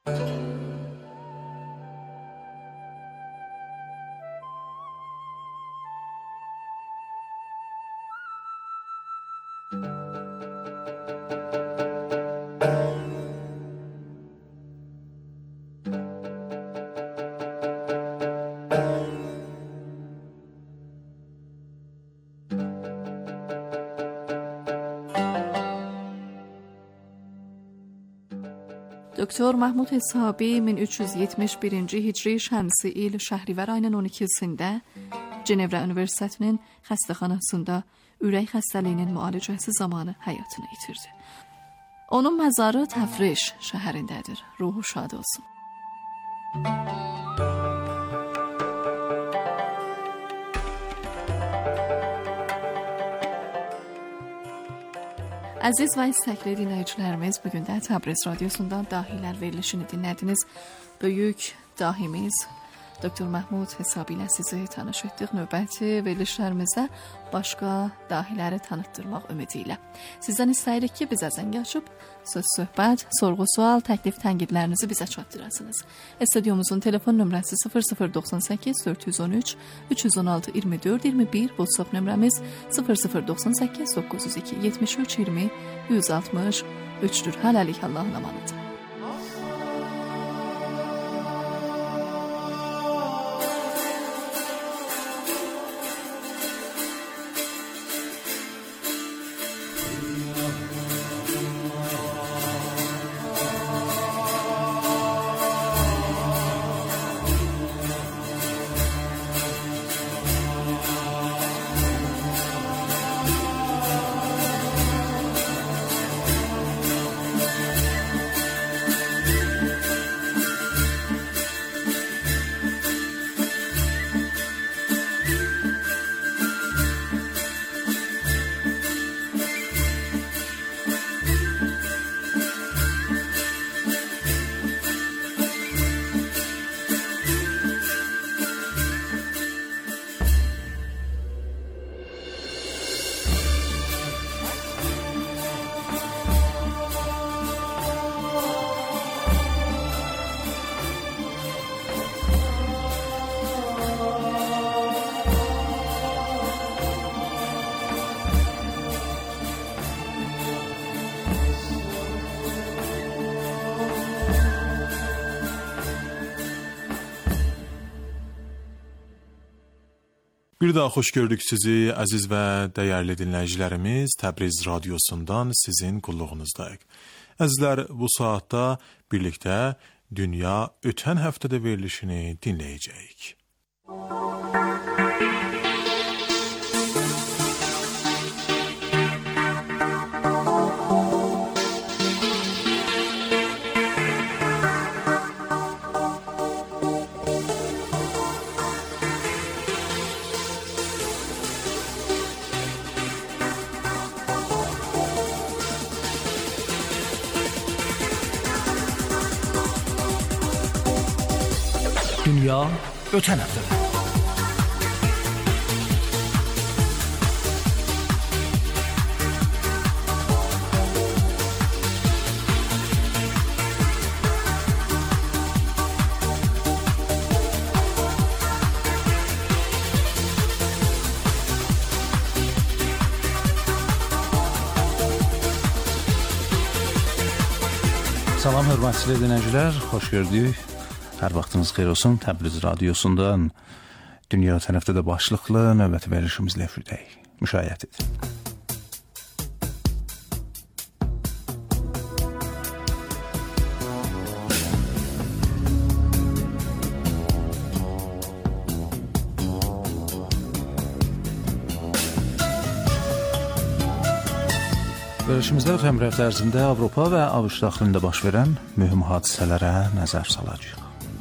Doktor Mahmud Hesabi min üç yüz yetmiş birinci Hicri Şəmsi il Şəhrivər ayının on ikisində Cenevrə Universitetinin xəstəxanasında ürək xəstəliyinin müalicəsi zamanı həyatını itirdi. Onun məzarı Təfriş şəhərindədir. Ruhu şad olsun. Əziz və istəkli dinləyicilərimiz, bugün də Təbriz radiosundan dahilər verilişini dinlədiniz. Böyük dahimiz Doktor Mahmud Hesabi ilə sizi tanış etdik. Növbəti verilişlərimizdə başqa dahiləri tanıtdırmaq ümidi ilə. Sizdən istəyirik ki, bizə zəng açıb söz söhbət, sorğu sual, təklif tənqidlərinizi bizə çatdırasınız. Studiomuzun telefon nömrəsi sıfır sıfır doxsan səkkiz dörd yüz on üç üç yüz on altı iyirmi dörd iyirmi bir, WhatsApp nömrəmiz sıfır sıfır doxsan səkkiz doqquz yüz iki yetmiş üç iyirmi yüz altmış üçdür. Hələlik Allahın amanıdır. Bir daha xoş gördük sizi, əziz və dəyərli dinləyicilərimiz. Təbriz radiosundan sizin qulluğunuzdayıq. Əzizlər, bu saatda birlikdə Dünya ötən həftədə verilişini dinləyəcəyik. Dünya ötən həftədə. Salam hörmətli dinləyicilər, xoş gördük. Hər vaxtınız xeyir olsun. Təbriz radiosundan Dünya Öytən Həftədə başlıqlı növbəti verilişimizlə efirdəyik. Müşayiət edin. Verilişimizdə ötən bir həftə ərzində Avropa və ABŞ daxilində baş verən mühüm hadisələrə nəzər salacağıq.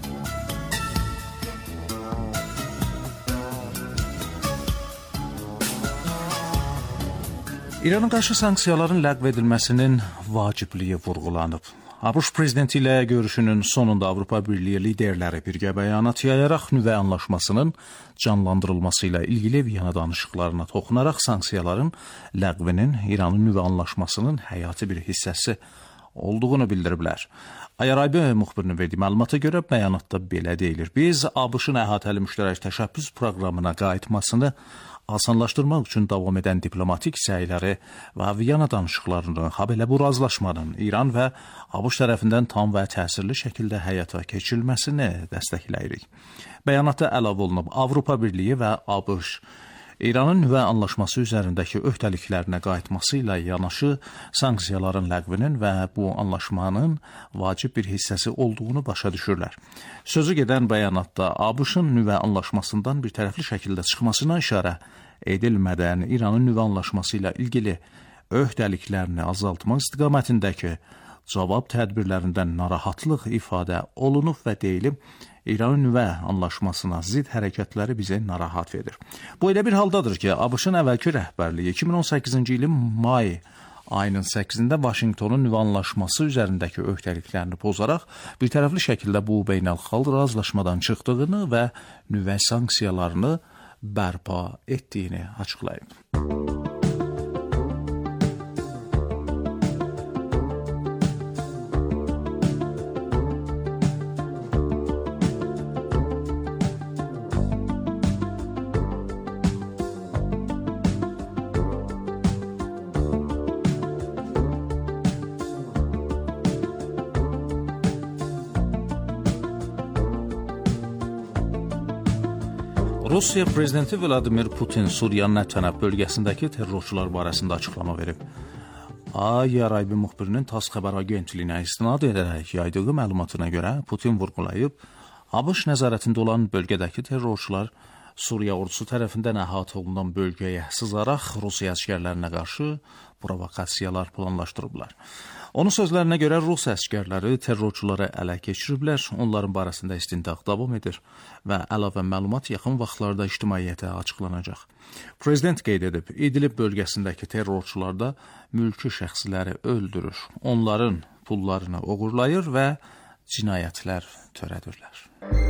İrana qarşı sanksiyaların ləğv edilməsinin vacibliyi vurğulanıb. ABŞ prezidenti ilə görüşünün sonunda Avropa Birliyi liderləri birgə bəyanat yayaraq nüvə anlaşmasının canlandırılması ilə ilgili Viyana danışıqlarına toxunaraq sanksiyaların ləğvinin İranın nüvə anlaşmasının həyati bir hissəsi olduğunu bildiriblər. Ayaraybı müxbirinin verdiyi məlumata görə bəyanatda belə deyilir. Biz ABŞ-ın əhatəli müştərək təşəbbüs proqramına qayıtmasını asanlaşdırmaq üçün davam edən diplomatik səyləri və Viyana danışıqlarını, habelə bu razılaşmanın İran və ABŞ tərəfindən tam və təsirli şəkildə həyata keçirilməsini dəstəkləyirik. Bəyanatda əlavə olunub, Avropa Birliyi və ABŞ İranın nüvə anlaşması üzərindəki öhdəliklərinə qayıtması ilə yanaşı sanksiyaların ləğvinin və bu anlaşmanın vacib bir hissəsi olduğunu başa düşürlər. Sözü gedən bəyanatda ABŞ-ın nüvə anlaşmasından bir tərəfli şəkildə çıxmasına işarə edilmədən İranın nüvə anlaşması ilə ilgili öhdəliklərini azaltmaq istiqamətindəki cavab tədbirlərindən narahatlıq ifadə olunub və deyilib, İranın nüvə anlaşmasına zid hərəkətləri bizə narahat verir. Bu elə bir haldadır ki, ABŞ-ın əvvəlki rəhbərliyi iki min on səkkizinci ilin may ayının səkkizində Vaşinqtonun nüvə anlaşması üzərindəki öhdəliklərini pozaraq bir tərəfli şəkildə bu beynəlxalq razılaşmadan çıxdığını və nüvə sanksiyalarını bərpa etdiyini açıqlayıb. Rusiya prezidenti Vladimir Putin Suriyanın Ət-Tənəb bölgəsindəki terrorçular barəsində açıqlama verib. Ayaraybı müxbirinin TASS xəbər agentliyinə istinad edərək yaydığı məlumatına görə Putin vurğulayıb, ABŞ nəzarətində olan bölgədəki terrorçular Suriya ordusu tərəfindən əhatə olunan bölgəyə sızaraq Rusiya əskərlərinə qarşı provokasiyalar planlaşdırıblar. Onun sözlərinə görə Rus əskərləri terrorçuları ələ keçiriblər, onların barəsində istintaq davam edir və əlavə məlumat yaxın vaxtlarda ictimaiyyətə açıqlanacaq. Prezident qeyd edib, İdlib bölgəsindəki terrorçular da mülki şəxsləri öldürür, onların pullarını oğurlayır və cinayətlər törədirlər.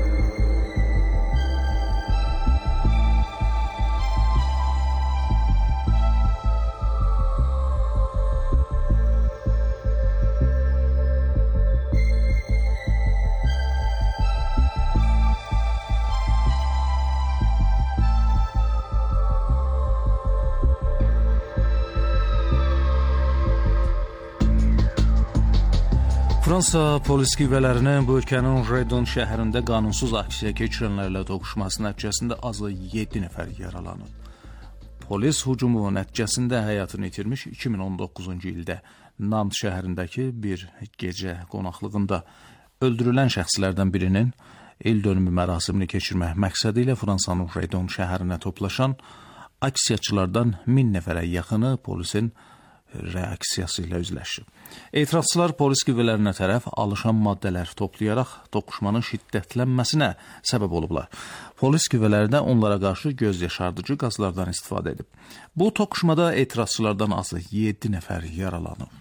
Fransa polis qüvvələrinin bu ölkənin Redon şəhərində qanunsuz aksiya keçirənlərlə toqquşması nəticəsində azı yeddi nəfər yaralanıb. Polis hücumu nəticəsində həyatını itirmiş iki min on doqquzuncu ildə Nant şəhərindəki bir gecə qonaqlığında öldürülən şəxslərdən birinin il dönümü mərasimini keçirmək məqsədi ilə Fransanın Redon şəhərinə toplaşan aksiyaçılardan min nəfərə yaxını polisin reaksiyası ilə üzləşib. Etirazçılar polis qüvvələrinə tərəf alışan maddələr toplayaraq toqquşmanın şiddətlənməsinə səbəb olublar. Polis qüvvələri də onlara qarşı göz yaşardıcı qazlardan istifadə edib. Bu toqquşmada etirazçılardan azı yeddi nəfər yaralanıb.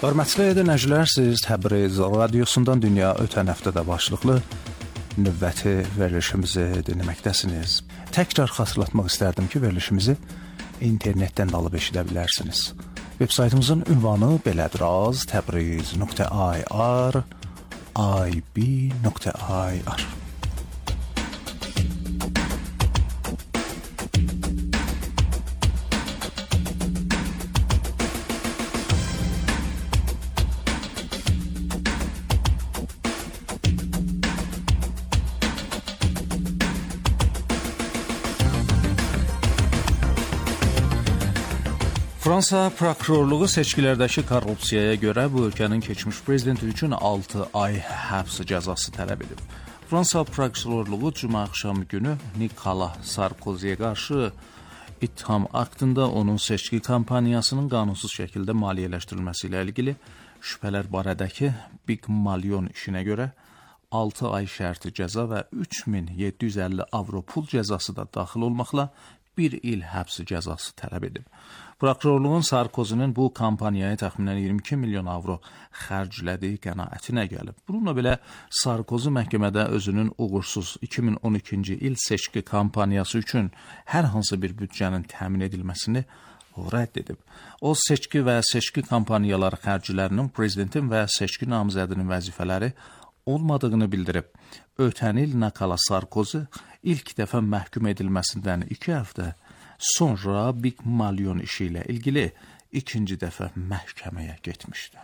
Hörmətli dinləyicilər, siz Təbriz radiosundan dünya ötən həftədə başlıqlı növbəti verilişimizi dinləməkdəsiniz. Təkrar xatırlatmaq istərdim ki, verilişimizi internetdən də alıb eşidə bilərsiniz. Web saytımızın ünvanı belədir: az təbriz nöqtə i r i b nöqtə i r. Fransa prokurorluğu seçkilərdəki korrupsiyaya görə bu ölkənin keçmiş prezidenti üçün altı ay həbs cəzası tələb edib. Fransa prokurorluğu cümə axşamı günü Nikola Sarkozy'yə qarşı ittiham aktında onun seçki kampaniyasının qanunsuz şəkildə maliyyələşdirilməsi ilə ilgili şübhələr barədəki bir milyon işinə görə altı ay şərti cəza və üç min yeddi yüz əlli avro pul cəzası da daxil olmaqla bir il həbs cəzası tələb edib. Prokurorluğun Sarkozy'nin bu kampaniyaya təxminən iyirmi iki milyon avro xərclədiyi qənaətinə gəlib. Bununla belə Sarkozy məhkəmədə özünün uğursuz iki min on ikinci il seçki kampaniyası üçün hər hansı bir büdcənin təmin edilməsini rədd edib. O, seçki və seçki kampaniyaları xərclərinin prezidentin və seçki namizədinin vəzifələri olmadığını bildirib. Ötən il Nikola Sarkozy ilk dəfə məhkum edilməsindən iki həftə sonra bir milyon işi ilə ilgili ikinci dəfə məhkəməyə getmişdi.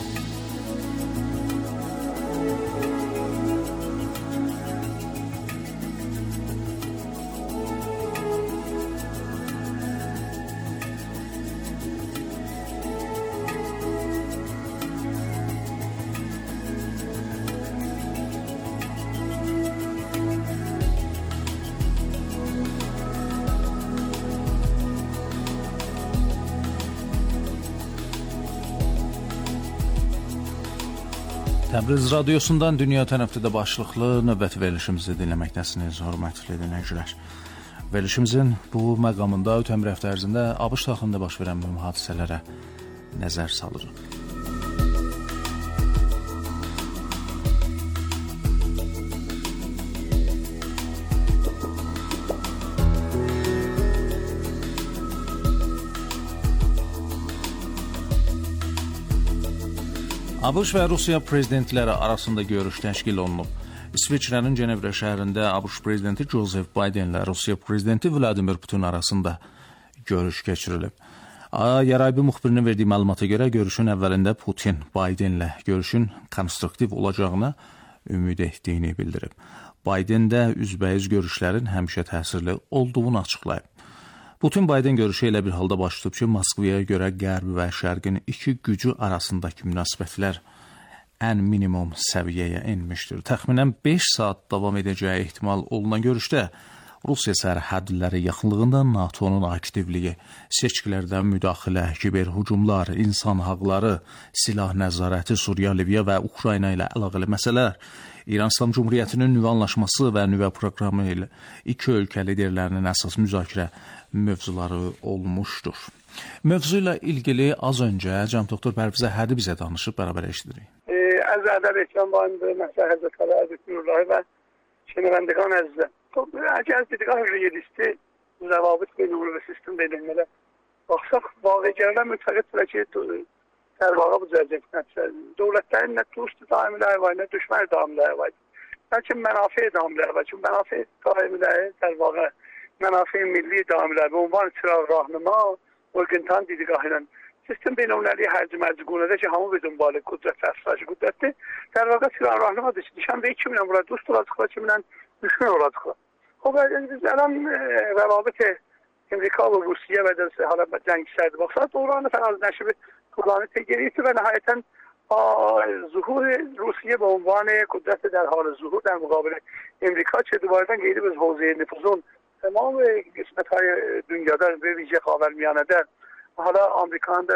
Təbriz radiosundan dünya ötən həftədə başlıqlı növbəti verilişimizi dinləməkdəsiniz, hörmətli dinləyicilər. Verilişimizin bu məqamında ötən bir həftə ərzində ABŞ daxilində baş verən mühüm hadisələrə nəzər salırıq. ABŞ və Rusiya prezidentləri arasında görüş təşkil olunub. İsveçrənin Cenevrə şəhərində ABŞ prezidenti Joseph Biden ilə Rusiya prezidenti Vladimir Putin arasında görüş keçirilib. Yaraybi müxbirinin verdiyi məlumata görə görüşün əvvəlində Putin Bidenlə görüşün konstruktiv olacağına ümid etdiyini bildirib. Biden də üzbəyiz görüşlərin həmişə təsirli olduğunu açıqlayıb. Putin Biden görüşü elə bir halda baş tutub ki, Moskvaya görə Qərb və Şərqin iki gücü arasındakı münasibətlər ən minimum səviyyəyə enmişdir. Təxminən beş saat davam edəcəyi ehtimal olunan görüşdə Rusiya sərhədləri yaxınlığında NATO'nun aktivliyi, seçkilərdən müdaxilə, kiber hücumlar, insan haqları, silah nəzarəti, Suriya, Liviya və Ukrayna ilə əlaqəli məsələlər, İran İslam Cumhuriyyətinin nüvə anlaşması və nüvə proqramı ilə iki ölkə liderlərinin əsas müzakirə mövzuları olmuşdur. Mövzu ilə ilgili az öncə Cənab Doktor Pərvizə Hərbi bizə danışıb, bərabər eşidirik. از ادب احترام با به مسئله حضرت علی نورالله و شنوندگان عزیزم. خب اگه از دیدگاه ریالیستی روابط بین اروپا و سیستم بین الملل بخصوص واقع‌گرایانه معتقد که در واقع bu devletlerin ne dost daimiler var ne düşman daimiler var. Belki menafei daimiler var. Çünkü menafei daimiler در واقع منافع ملی daimiler به عنوان چراغ راهنما ارگنتان دیدگاهیدن سیستم بین‌المللی هرج مرج گونه که همون به دنبال قدرت افزایش قدرت در واقع چراغ راهنما داشتن به iki milyon burada dost olacak iki milyon düşman olacak. خب الان روابط امریکا و روسیه و در حالا جنگ سرد بخصوص دوران فراز نشب طولانی تگریت و نهایتاً با ظهور روسیه به عنوان قدرت در حال ظهور در مقابل امریکا چه دوباره غیر از حوزه نفوذ تمام قسمت‌های دنیا در به ویژه خاورمیانه در حالا آمریکا در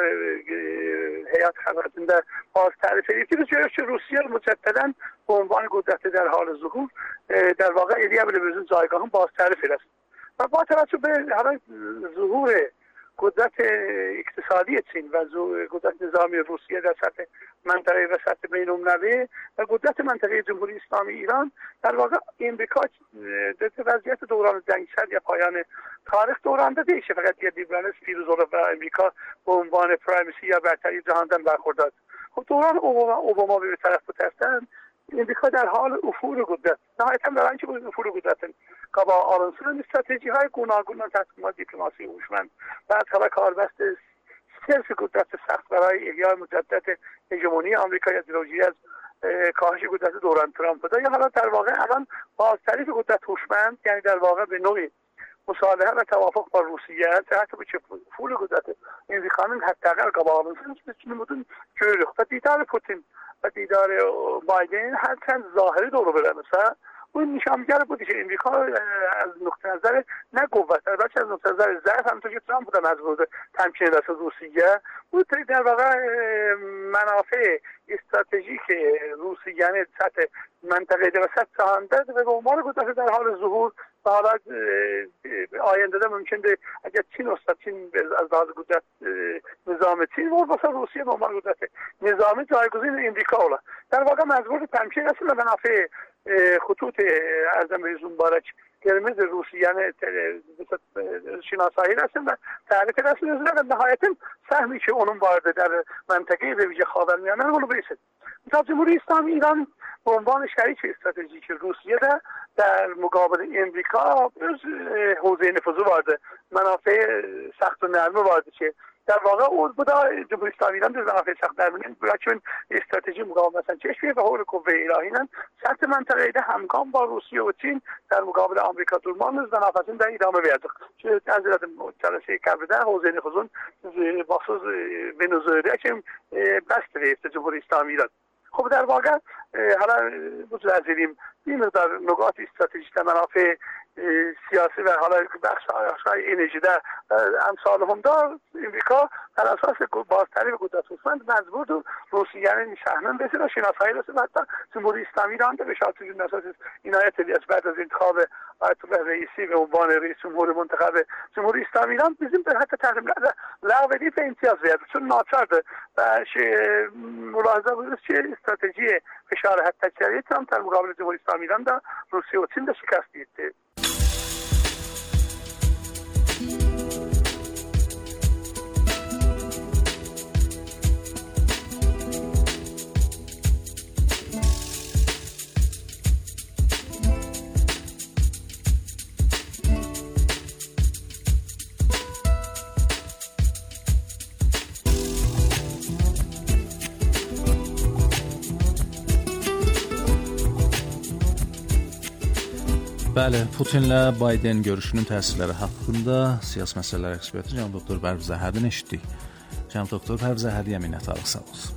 هیئت خبرنده باز تعریف edildi که روسیه مجددا به عنوان قدرت در حال ظهور در واقع ایدیا به جایگاه باز تعریف است و با توجه به حالا ظهور قدرت اقتصادی چین و قدرت نظامی روسیه در سطح منطقه و سطح بین‌المللی و قدرت منطقه جمهوری اسلامی ایران، در واقع امریکا در وضعیت دوران جنگ سرد یا پایان تاریخ دوران داده شه. فقط یه دیبرانس پیروز و امریکا به عنوان پرایمسی یا برتری جهاندن برخورداد. خب دوران اوباما به طرف بترسن امریکا در حال افول قدرت نهایتا دارن که افول قدرت با آرانسون استراتژی های گوناگون تصمیمات دیپلماسی هوشمند و از حالا کاربست صرف قدرت سخت برای احیای مجدد هژمونی آمریکا یا جلوگیری از کاهش قدرت دوران ترامپ بوده، یا حالا در واقع الان بازتریف قدرت هوشمند، یعنی در واقع به نوعی مصالحه و توافق با روسیه حتی به چه افول قدرت امریکانın حداقل قبالınızın üstünümüzün görürük و دیدار پوتین و دیدار بایدن هرچند ظاهری دورو برمسه اون نشانگر بودی که امریکا از نقطه نظر نه قوت بلکه از نقطه نظر ضعف همونطور که ترامپ بودن از بود تمکین دست روسیه بود در واقع منافع استراتژیک روسیه یعنی سطح منطقه و سطح جهانده و به عنوان قدرت در حال ظهور و حالا آینده ممکنه اگر چین استاد چین از لحاظ قدرت نظام چین و واسه روسیه به عنوان قدرت نظامی جایگزین امریکا اولا در واقع مجبور تمکین است و منافع خطوط ارزم بهتون مبارک قرمز روسیه یعنی شناسایی هستن و تعریف هستن و نهایتا سهمی که اونم وارد در منطقه به ویژه خاورمیانه اونو برسد. مثلا جمهوری اسلامی ایران به عنوان شریک استراتژیک روسیه در, در مقابل امریکا حوزه نفوذ وارد منافع سخت و نرم وارد شه. در واقع اون بودا جمهوری اسلامی ایران در منافع سخت نرم برای استراتژی مقابل مثلا چشمی و حول قوه الهی سطح منطقه ده همگام با روسیه و چین در مقابل آمریکا durmanız da nafasını da idame verdik. Çünkü tezledim çalışıyı kabreden حوزه نفوذun بخصوص ونزوئلا که بست ریفت جمهوری اسلامی ایران. خب در واقع حالا بگذاریم این مقدار نقاط استراتژیک در منافع سیاسی و حالا بخش های انرژی در امثال هم دار امریکا در اساس بازتری و قدرت هوشمند مجبور دو روسیه یعنی شهرمن بسید و شناسایی رسید و حتی جمهوری اسلامی ایران به شرط جون اساس عنایت الیاس بعد از انتخاب آیت الله رئیسی به عنوان رئیس جمهور منتخب جمهوری اسلامی ایران bizim به حتی تحریم لغو edip امتیاز verdi. چون ناچارdı و ملاحظه بود که استراتژی فشار حتی شریعت هم در مقابل جمهوری اسلامی ایران da روسیه و چین da شکست دید. Bəli, Putinlə Bayden görüşünün təsirləri haqqında siyasi məsələlər eksperti cənab doktor Pərviz Əhədin eşitdik. Cənab doktor Pərviz Əhədiyə minnətdarlıq sağ olsun.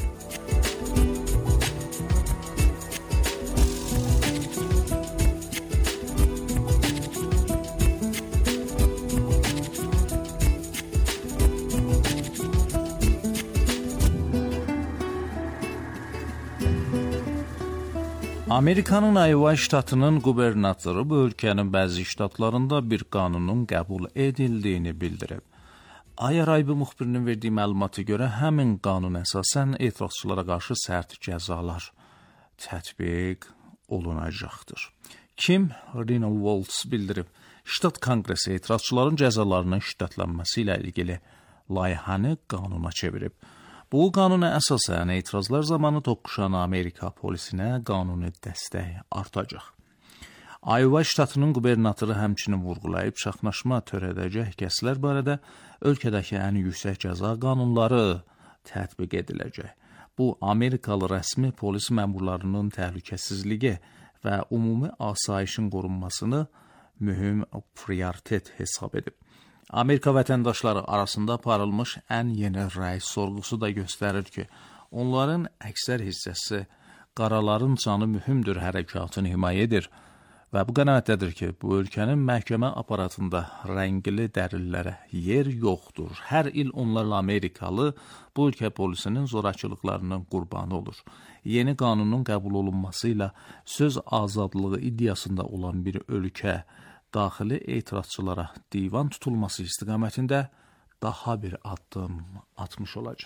Amerikanın Iowa ştatının qubernatoru bu ölkənin bəzi ştatlarında bir qanunun qəbul edildiyini bildirib. Ay Araybi müxbirinin verdiyi məlumata görə həmin qanun əsasən etirazçılara qarşı sərt cəzalar tətbiq olunacaqdır. Kim? Rinal Waltz bildirib. Ştat Konqresi etirazçıların cəzalarının şiddetlənməsi ilə ilgili layihəni qanuna çevirib. Bu qanuna əsasən etirazlar zamanı toqquşan Amerika polisinə qanuni dəstək artacaq. Iowa ştatının qubernatoru həmçinin vurğulayıb şaxnaşma törədəcək kəslər barədə ölkədəki ən yüksək cəza qanunları tətbiq ediləcək. Bu, Amerikalı rəsmi polis məmurlarının təhlükəsizliyi və ümumi asayişin qorunmasını mühüm prioritet hesab edib. Amerika vətəndaşları arasında aparılmış ən yeni rəy sorğusu da göstərir ki, onların əksər hissəsi qaraların canı mühümdür hərəkatını himayə edir və bu qənaətdədir ki, bu ölkənin məhkəmə aparatında rəngli dərillərə yer yoxdur. Hər il onlarla Amerikalı bu ölkə polisinin zorakılıqlarının qurbanı olur. Yeni qanunun qəbul olunması ilə söz azadlığı iddiasında olan bir ölkə daxili etirazçılara divan tutulması istiqamətində daha bir addım atmış olacaq.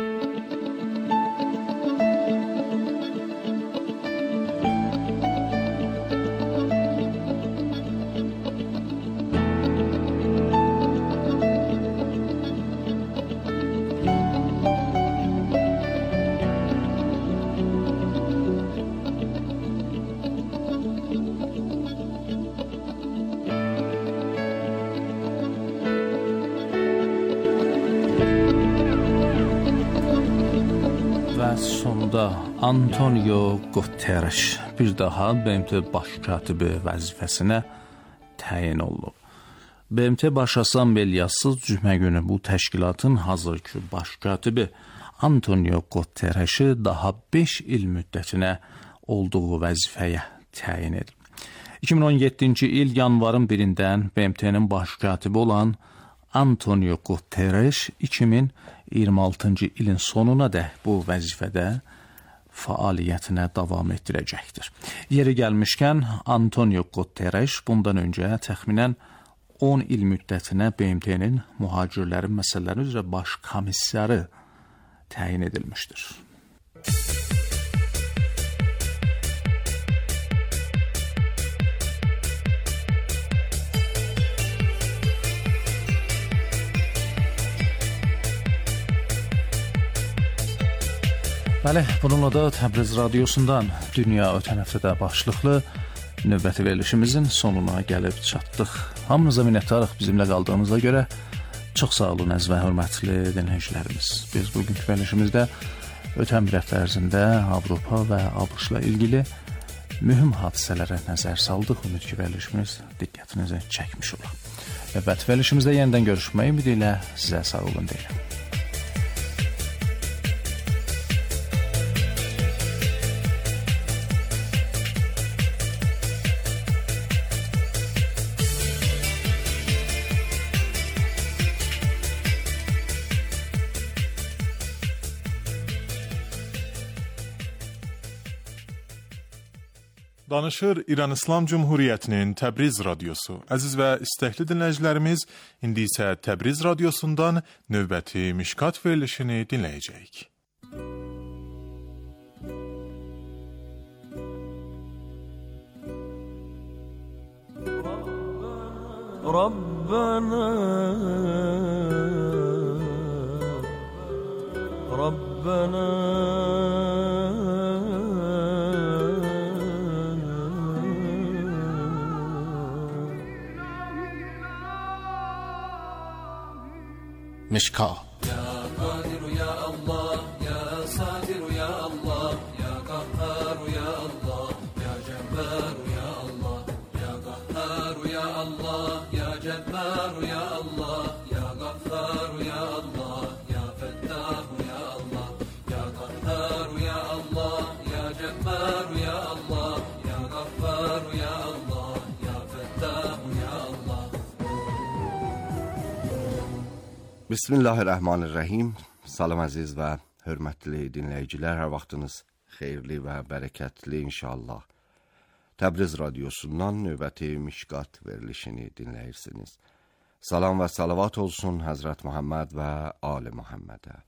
Sonda Antonio Guterres bir daha B M T baş katibi vəzifəsinə təyin olunub. B M T Baş Assambleyası cümə günü bu təşkilatın hazırki baş katibi Antonio Guterresi daha beş il müddətinə olduğu vəzifəyə təyin edib. iki min on yeddinci il yanvarın birindən B M T'nin baş katibi olan Antonio Guterres iki min iyirmi altıncı ilin sonuna dək bu vəzifədə fəaliyyətinə davam etdirəcəkdir. Yeri gəlmişkən, Antonio Guterres bundan öncə təxminən on il müddətinə B M T'nin mühacirlərin məsələləri üzrə baş komissarı təyin edilmişdir. Bəli, bununla da Təbriz Radiosundan Dünya ötən həftədə başlıqlı növbəti verilişimizin sonuna gəlib çatdıq. Hamınıza minnətdarıq bizimlə qaldığınıza görə. Çox sağ olun əziz və hörmətli dinləyicilərimiz. Biz bugünkü verilişimizdə ötən bir həftə ərzində Avropa və ABŞ-la ilgili mühüm hadisələrə nəzər saldıq. Ümid ki, verilişimiz diqqətinizi çəkmiş olar. Növbəti verilişimizdə yenidən görüşmək ümidi ilə sizə sağ olun deyirəm. Danışır İran İslam Cumhuriyyətinin Təbriz Radiosu. Əziz və istəkli dinləyicilərimiz, indi isə Təbriz Radiosundan növbəti Mişkat verilişini dinləyəcəyik. Rabbana Rabbana مشکا یا قادر یا الله یا صادر یا الله یا قهار یا الله یا جبار یا الله یا قهار یا الله یا جبار یا الله یا غفار یا الله یا فتاح یا الله یا قهار یا الله یا جبار یا الله یا غفار یا الله یا فتاح یا الله. Bismillahirrahmanirrahim. Salam əziz və hörmətli dinləyicilər, hər vaxtınız xeyirli və bərəkətli inşallah. Təbriz Radiosundan növbəti Mişkat verilişini dinləyirsiniz. Salam və salavat olsun Həzrət Muhammed və Ali Muhammedə.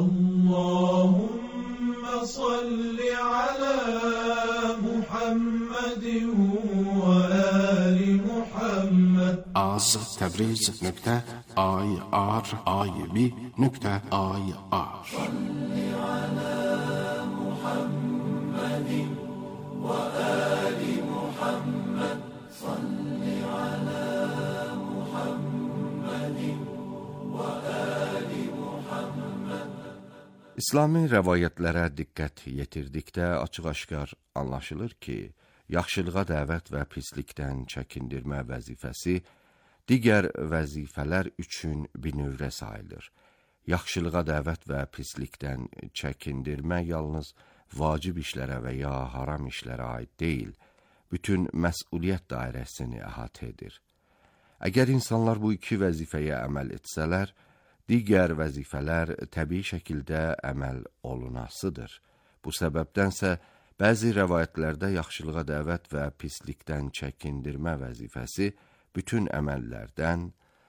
Allahümme salli ala Muhammedin və ali Muhammed. Az Təbriz nöqtə ay ar ay bi nöqtə ay ar. Salli ala Muhammedin və ali Muhammed. Salli ala Muhammedin və ali Muhammed. İslami rəvayətlərə diqqət yetirdikdə açıq-aşkar anlaşılır ki, yaxşılığa dəvət və pislikdən çəkindirmə vəzifəsi digər vəzifələr üçün binövrə sayılır. Yaxşılığa dəvət və pislikdən çəkindirmə yalnız vacib işlərə və ya haram işlərə aid deyil, bütün məsuliyyət dairəsini əhatə edir. Əgər insanlar bu iki vəzifəyə əməl etsələr, digər vəzifələr təbii şəkildə əməl olunasıdır. Bu səbəbdənsə, bəzi rəvayətlərdə yaxşılığa dəvət və pislikdən çəkindirmə vəzifəsi bütün əməllərdən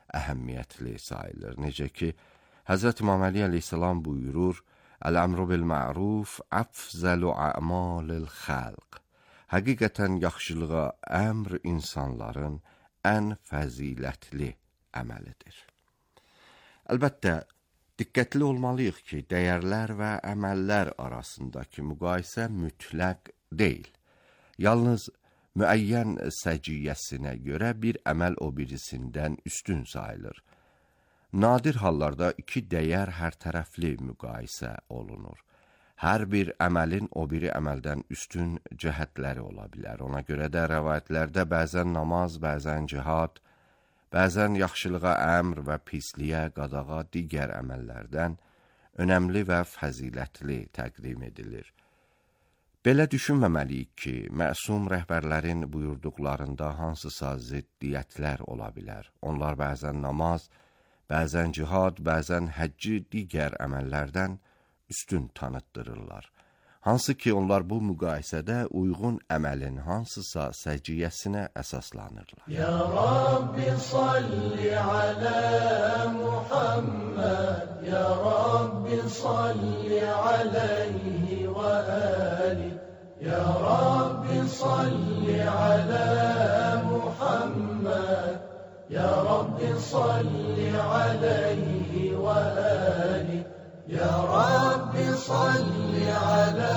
əhəmiyyətli sayılır. Necə ki, Həzrət İmam Əli əleyhissalam buyurur, Əl-əmru bil-ma'ruf əfzəlu a'malil xalq. Həqiqətən yaxşılığa əmr insanların ən fəzilətli əməlidir. Əlbəttə, diqqətli olmalıyıq ki, dəyərlər və əməllər arasındakı müqayisə mütləq deyil. Yalnız müəyyən səciyyəsinə görə bir əməl o birisindən üstün sayılır. Nadir hallarda iki dəyər hər tərəfli müqayisə olunur. Hər bir əməlin o biri əməldən üstün cəhətləri ola bilər. Ona görə də rəvayətlərdə bəzən namaz, bəzən cihad, bəzən yaxşılığa əmr və pisliyə qadağa digər əməllərdən önəmli və fəzilətli təqdim edilir. Belə düşünməməliyik ki, məsum rəhbərlərin buyurduqlarında hansısa ziddiyyətlər ola bilər. Onlar bəzən namaz, bəzən cihad, bəzən həcci digər əməllərdən üstün tanıtdırırlar. Hansı ki, onlar bu müqayisədə uyğun əməlin hansısa səciyyəsinə əsaslanırlar. Ya Rabbi salli alə Muhammed, Ya Rabbi salli aleyhi və əli, Ya Rabbi salli alə Muhammed, Ya Rabbi salli aleyhi və əli, Ya Rabbi salli ala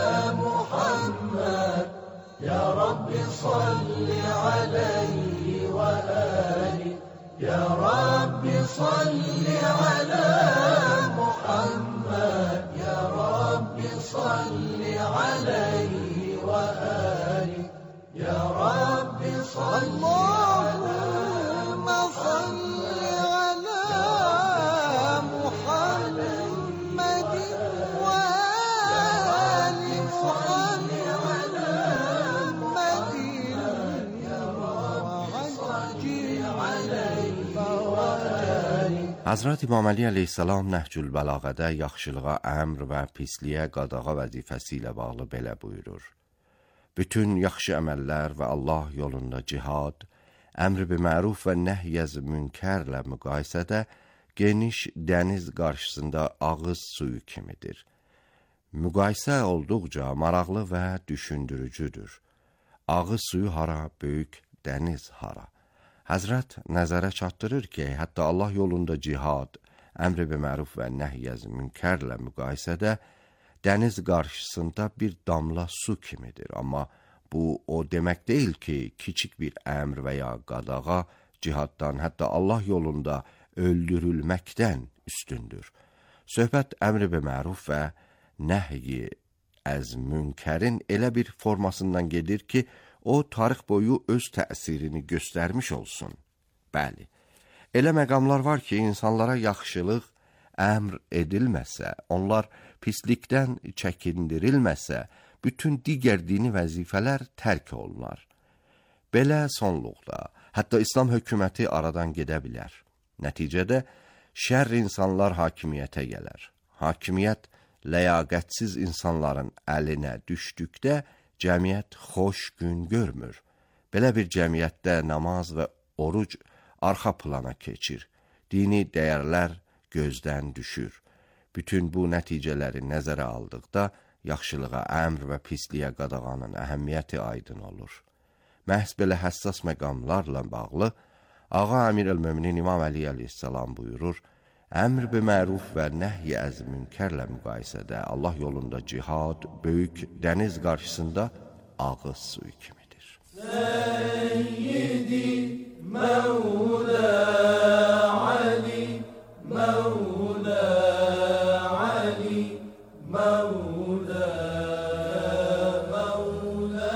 Muhammed, Ya Rabbi salli aleyhi ve ali, Ya Rabbi salli ala Muhammed, Ya Rabbi salli aleyhi ve ali, Ya Rabbi salli Allahümme salli ala Muhammed. Həzrət İmam Əli əleyhissalam Nəhcül Bəlağədə yaxşılığa əmr və pisliyə qadağa vəzifəsi ilə bağlı belə buyurur. Bütün yaxşı əməllər və Allah yolunda cihad, əmr biməruf və nəhyəz münkərlə müqayisədə geniş dəniz qarşısında ağız suyu kimidir. Müqayisə olduqca maraqlı və düşündürücüdür. Ağız suyu hara, böyük dəniz hara? Həzrət nəzərə çatdırır ki, hətta Allah yolunda cihad, əmr biməruf və nəhyəz münkərlə müqayisədə dəniz qarşısında bir damla su kimidir. Amma bu o demək deyil ki, kiçik bir əmr və ya qadağa cihaddan, hətta Allah yolunda öldürülməkdən üstündür. Söhbət əmr biməruf və nəhyi əz münkərin elə bir formasından gedir ki, o tarix boyu öz təsirini göstərmiş olsun. Bəli, elə məqamlar var ki, insanlara yaxşılıq əmr edilməsə, onlar pislikdən çəkindirilməsə, bütün digər dini vəzifələr tərk olunar. Belə sonluqda, hətta İslam hökuməti aradan gedə bilər. Nəticədə, şər insanlar hakimiyyətə gələr. Hakimiyyət, ləyaqətsiz insanların əlinə düşdükdə, cəmiyyət xoş gün görmür. Belə bir cəmiyyətdə namaz və oruc arxa plana keçir. Dini dəyərlər gözdən düşür. Bütün bu nəticələri nəzərə aldıqda, yaxşılığa əmr və pisliyə qadağanın əhəmiyyəti aydın olur. Məhz belə həssas məqamlarla bağlı, Ağa Əmir el-Möminin İmam Əli əleyhissalam buyurur, əmr biməruf və nəhy əz münkərlə müqayisədə Allah yolunda cihad, böyük dəniz qarşısında ağız suyu kimidir. Səyyidi Məvlə Ali, Məvlə Ali, Məvlə, Məvlə,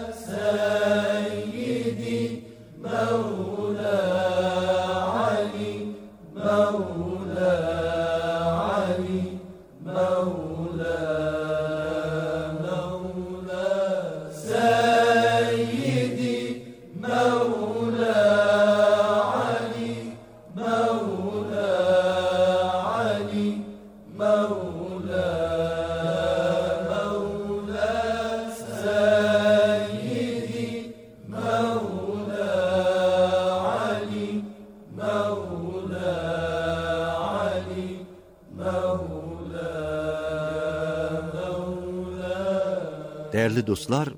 Səyyidi Məvlə Ali, Məvlə Ali, Məvlə, Məvlə, Səyyidi Məvlə Ali, Dəyərli dostlar,